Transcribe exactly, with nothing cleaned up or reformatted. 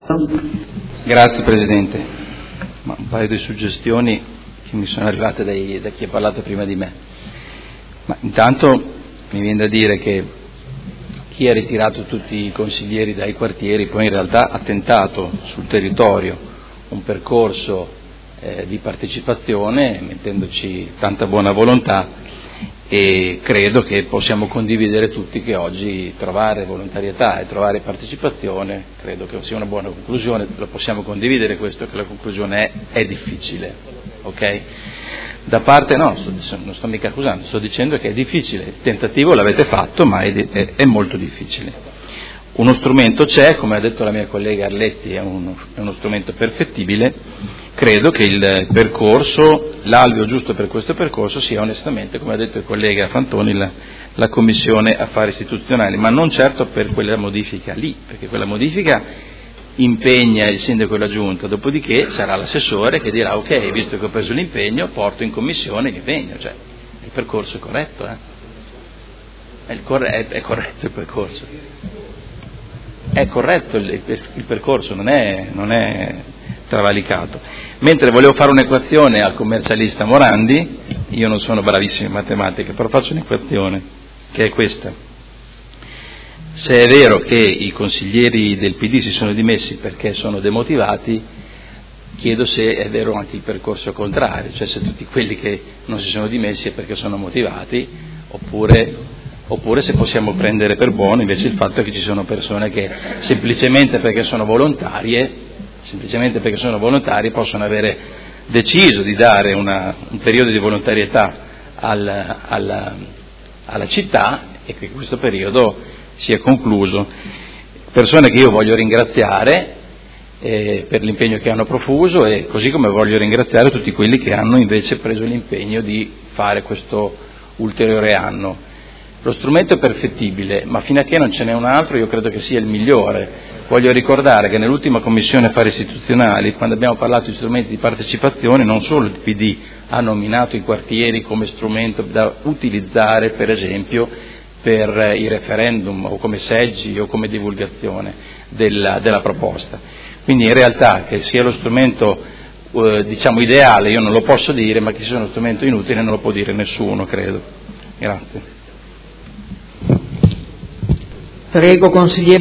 Grazie Presidente. Ma un paio di suggestioni che mi sono arrivate dai, da chi ha parlato prima di me. Ma intanto mi viene da dire che chi ha ritirato tutti i consiglieri dai quartieri poi in realtà ha tentato sul territorio un percorso eh, di partecipazione mettendoci tanta buona volontà, e credo che possiamo condividere tutti che oggi trovare volontarietà e trovare partecipazione credo che sia una buona conclusione. Lo possiamo condividere questo, che la conclusione è, è difficile, ok? Da parte no, sto, non sto mica accusando, sto dicendo che è difficile, il tentativo l'avete fatto ma è, è, è molto difficile. Uno strumento c'è, come ha detto la mia collega Arletti, è uno, è uno strumento perfettibile. Credo che il percorso, l'alveo giusto per questo percorso sia onestamente, come ha detto il collega Fantoni, la, la Commissione Affari Istituzionali, ma non certo per quella modifica lì, perché quella modifica impegna il sindaco e la giunta, dopodiché sarà l'assessore che dirà ok, visto che ho preso l'impegno, porto in commissione l'impegno, cioè il percorso è corretto, eh? è, il corre- è, è corretto il percorso. È corretto il, il percorso, non è, non è travalicato. Mentre volevo fare un'equazione al commercialista Morandi, io non sono bravissimo in matematica, però faccio un'equazione che è questa. Se è vero che i consiglieri del P D si sono dimessi perché sono demotivati, chiedo se è vero anche il percorso contrario, cioè se tutti quelli che non si sono dimessi è perché sono motivati, oppure oppure se possiamo prendere per buono invece il fatto che ci sono persone che semplicemente perché sono volontarie, semplicemente perché sono volontarie possono avere deciso di dare una, un periodo di volontarietà al, al, alla città e che questo periodo sia concluso. Persone che io voglio ringraziare eh, per l'impegno che hanno profuso, e così come voglio ringraziare tutti quelli che hanno invece preso l'impegno di fare questo ulteriore anno. Lo strumento è perfettibile, ma fino a che non ce n'è un altro io credo che sia il migliore. Voglio ricordare che nell'ultima Commissione Affari Istituzionali, quando abbiamo parlato di strumenti di partecipazione, non solo il P D ha nominato i quartieri come strumento da utilizzare, per esempio, per i referendum o come seggi o come divulgazione della, della proposta. Quindi in realtà che sia lo strumento eh, diciamo ideale io non lo posso dire, ma che sia uno strumento inutile non lo può dire nessuno, credo. Grazie. Prego, consigliere.